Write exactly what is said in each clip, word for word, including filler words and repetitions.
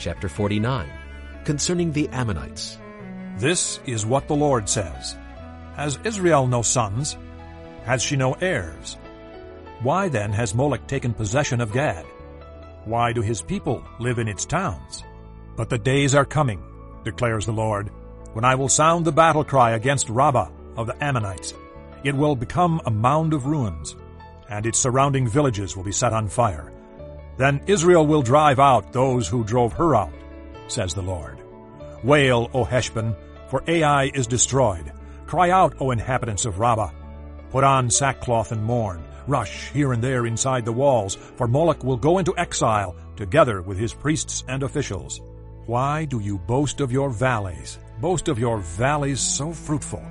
chapter forty-nine, concerning the Ammonites. This is what the Lord says. Has Israel no sons? Has she no heirs? Why then has Molech taken possession of Gad? Why do his people live in its towns? But the days are coming, declares the Lord, when I will sound the battle cry against Rabbah of the Ammonites. It will become a mound of ruins, and its surrounding villages will be set on fire. Then Israel will drive out those who drove her out, says the Lord. Wail, O Heshbon, for Ai is destroyed. Cry out, O inhabitants of Rabbah. Put on sackcloth and mourn. Rush here and there inside the walls, for Molech will go into exile, together with his priests and officials. Why do you boast of your valleys, boast of your valleys so fruitful?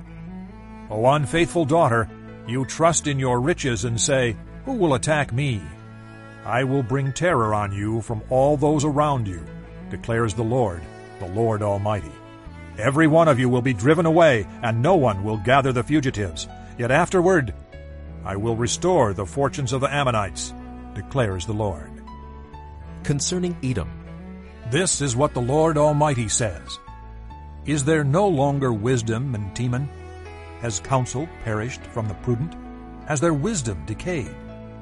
O unfaithful daughter, you trust in your riches and say, Who will attack me? I will bring terror on you from all those around you, declares the Lord, the Lord Almighty. Every one of you will be driven away, and no one will gather the fugitives. Yet afterward I will restore the fortunes of the Ammonites, declares the Lord. Concerning Edom. This is what the Lord Almighty says. Is there no longer wisdom in Teman? Has counsel perished from the prudent? Has their wisdom decayed?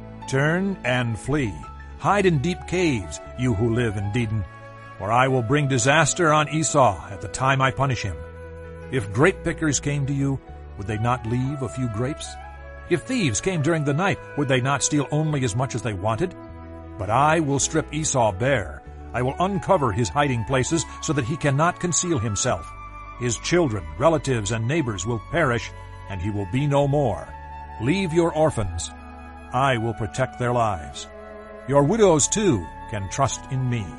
Turn and flee. Hide in deep caves, you who live in Dedan, for I will bring disaster on Esau at the time I punish him. If grape pickers came to you, would they not leave a few grapes? If thieves came during the night, would they not steal only as much as they wanted? But I will strip Esau bare. I will uncover his hiding places so that he cannot conceal himself. His children, relatives, and neighbors will perish, and he will be no more. Leave your orphans. I will protect their lives. Your widows, too, can trust in me.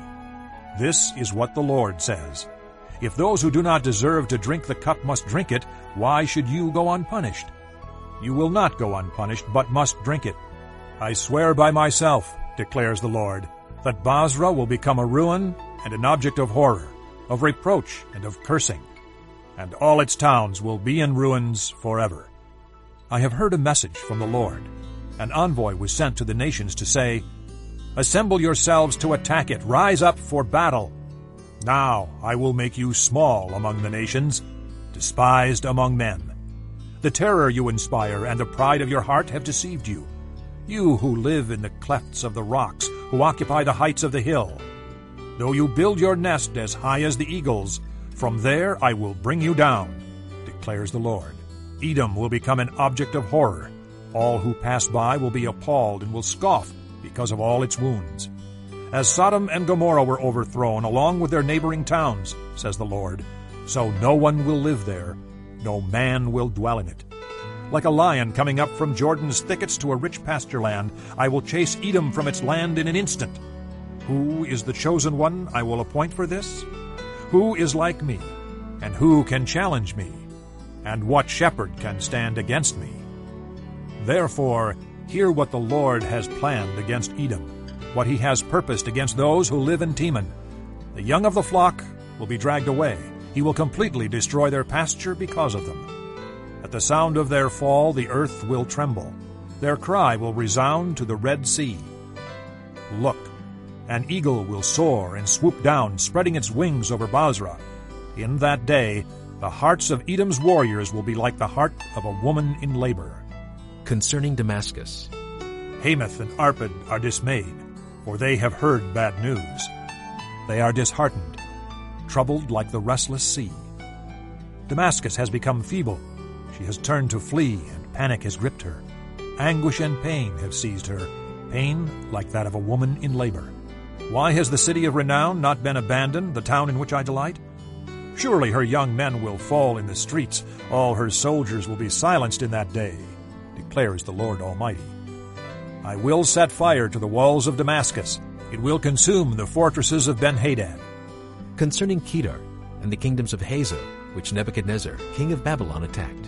This is what the Lord says. If those who do not deserve to drink the cup must drink it, why should you go unpunished? You will not go unpunished, but must drink it. I swear by myself, declares the Lord, that Basra will become a ruin and an object of horror, of reproach and of cursing, and all its towns will be in ruins forever. I have heard a message from the Lord. An envoy was sent to the nations to say, Assemble yourselves to attack it, rise up for battle. Now I will make you small among the nations, despised among men. The terror you inspire and the pride of your heart have deceived you. You who live in the clefts of the rocks, who occupy the heights of the hill. Though you build your nest as high as the eagles, from there I will bring you down, declares the Lord. Edom will become an object of horror. All who pass by will be appalled and will scoff because of all its wounds. As Sodom and Gomorrah were overthrown along with their neighboring towns, says the Lord, so no one will live there, no man will dwell in it. Like a lion coming up from Jordan's thickets to a rich pasture land, I will chase Edom from its land in an instant. Who is the chosen one I will appoint for this? Who is like me, and who can challenge me? And what shepherd can stand against me? Therefore, hear what the Lord has planned against Edom, what he has purposed against those who live in Teman. The young of the flock will be dragged away. He will completely destroy their pasture because of them. At the sound of their fall, the earth will tremble. Their cry will resound to the Red Sea. Look, an eagle will soar and swoop down, spreading its wings over Basra. In that day, the hearts of Edom's warriors will be like the heart of a woman in labor. Concerning Damascus. Hamath and Arpad are dismayed, for they have heard bad news. They are disheartened, troubled like the restless sea. Damascus has become feeble. She has turned to flee, and panic has gripped her. Anguish and pain have seized her, pain like that of a woman in labor. Why has the city of renown not been abandoned, the town in which I delight? Surely her young men will fall in the streets. All her soldiers will be silenced in that day, declares the Lord Almighty. I will set fire to the walls of Damascus. It will consume the fortresses of Ben-Hadad. Concerning Kedar and the kingdoms of Hazor, which Nebuchadnezzar, king of Babylon, attacked.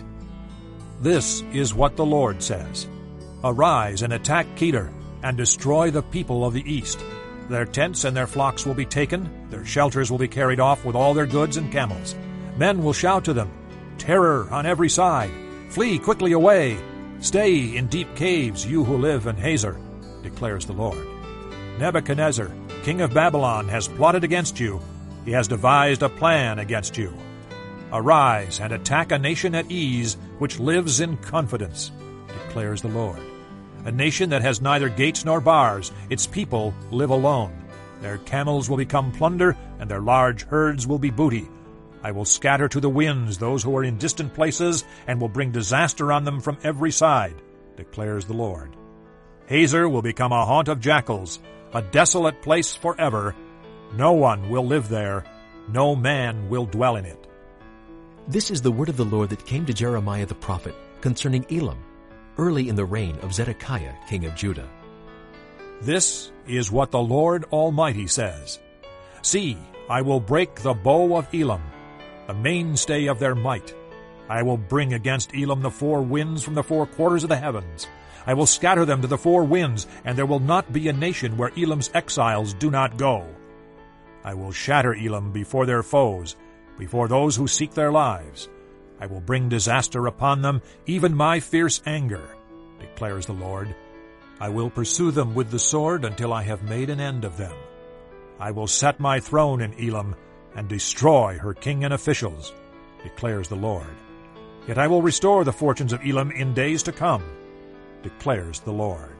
This is what the Lord says. Arise and attack Kedar, and destroy the people of the east. Their tents and their flocks will be taken, their shelters will be carried off with all their goods and camels. Men will shout to them, Terror on every side! Flee quickly away! Stay in deep caves, you who live in Hazor, declares the Lord. Nebuchadnezzar, king of Babylon has plotted against you. He has devised a plan against you. Arise and attack a nation at ease, which lives in confidence, declares the Lord. A nation that has neither gates nor bars. Its people live alone. Their camels will become plunder, and their large herds will be booty. I will scatter to the winds those who are in distant places, and will bring disaster on them from every side, declares the Lord. Hazor will become a haunt of jackals, a desolate place forever. No one will live there. No man will dwell in it. This is the word of the Lord that came to Jeremiah the prophet concerning Elam, early in the reign of Zedekiah king of Judah. This is what the Lord Almighty says. See, I will break the bow of Elam, the mainstay of their might. I will bring against Elam the four winds from the four quarters of the heavens. I will scatter them to the four winds, and there will not be a nation where Elam's exiles do not go. I will shatter Elam before their foes, before those who seek their lives. I will bring disaster upon them, even my fierce anger, declares the Lord. I will pursue them with the sword until I have made an end of them. I will set my throne in Elam and destroy her king and officials, declares the Lord. Yet I will restore the fortunes of Elam in days to come, declares the Lord.